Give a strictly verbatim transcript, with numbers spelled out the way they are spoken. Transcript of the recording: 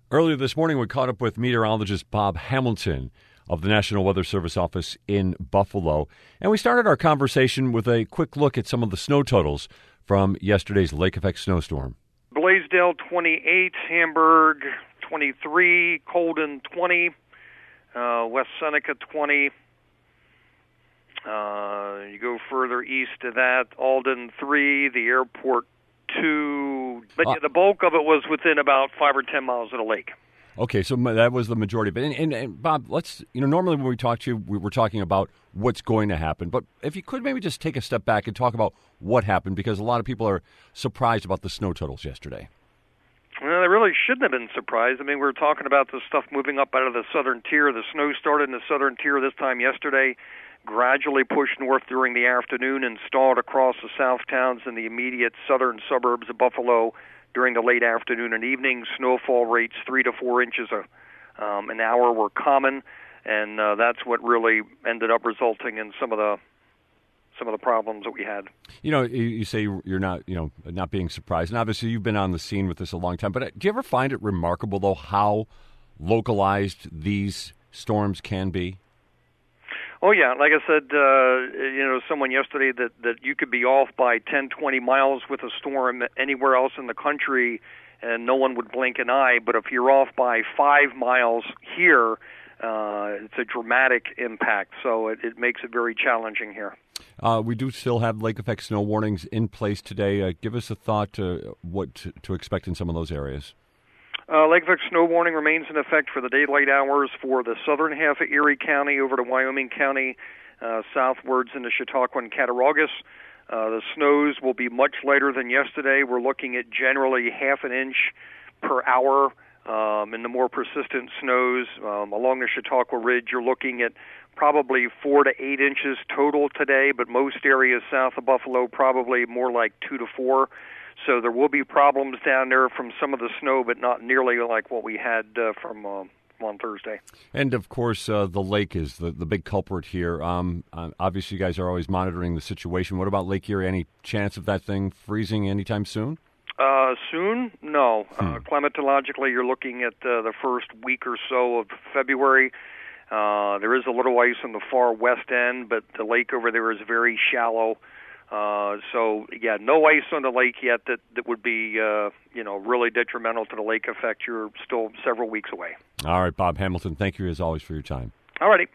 Earlier this morning, we caught up with meteorologist Bob Hamilton of the National Weather Service office in Buffalo, and we started our conversation with a quick look at some of the snow totals from yesterday's lake effect snowstorm. Blaisdell twenty-eight, Hamburg twenty-three, Colden twenty, uh, West Seneca twenty. Uh, you go further east to that, Alden three, the airport two. But uh, yeah, the bulk of it was within about five or ten miles of the lake. Okay, so that was the majority of it. And, and, and Bob, let's, you know, normally when we talk to you, we were talking about what's going to happen. But if you could maybe just take a step back and talk about what happened, because a lot of people are surprised about the snow totals yesterday. Well, they really shouldn't have been surprised. I mean, we were talking about the stuff moving up out of the southern tier. The snow started in the southern tier this time yesterday, gradually pushed north during the afternoon and stalled across the south towns in the immediate southern suburbs of Buffalo during the late afternoon and evening. Snowfall rates three to four inches a, um, an hour were common, and uh, that's what really ended up resulting in some of the some of the problems that we had. You know, you, you say you're not, you know, not being surprised, and obviously you've been on the scene with this a long time. But do you ever find it remarkable, though, how localized these storms can be? Oh, yeah. Like I said, uh, you know, someone yesterday that, that you could be off by ten, twenty miles with a storm anywhere else in the country and no one would blink an eye. But if you're off by five miles here, uh, it's a dramatic impact. So it, it makes it very challenging here. Uh, we do still have lake effect snow warnings in place today. Uh, give us a thought to what to, to expect in some of those areas. Uh, lake effect snow warning remains in effect for the daylight hours for the southern half of Erie County over to Wyoming County, uh, southwards into Chautauqua and Cattaraugus. Uh, the snows will be much lighter than yesterday. We're looking at generally half an inch per hour um, in the more persistent snows. Um, along the Chautauqua Ridge, you're looking at probably four to eight inches total today, but most areas south of Buffalo probably more like two to four. So there will be problems down there from some of the snow, but not nearly like what we had uh, from uh, on Thursday. And, of course, uh, the lake is the, the big culprit here. Um, uh, obviously, you guys are always monitoring the situation. What about Lake Erie? Any chance of that thing freezing anytime soon? Uh, soon? No. Hmm. Uh, climatologically, you're looking at uh, the first week or so of February. Uh, there is a little ice on the far west end, but the lake over there is very shallow. Uh, so, yeah, no ice on the lake yet that, that would be, uh, you know, really detrimental to the lake effect. You're still several weeks away. All right, Bob Hamilton, thank you as always for your time. All righty.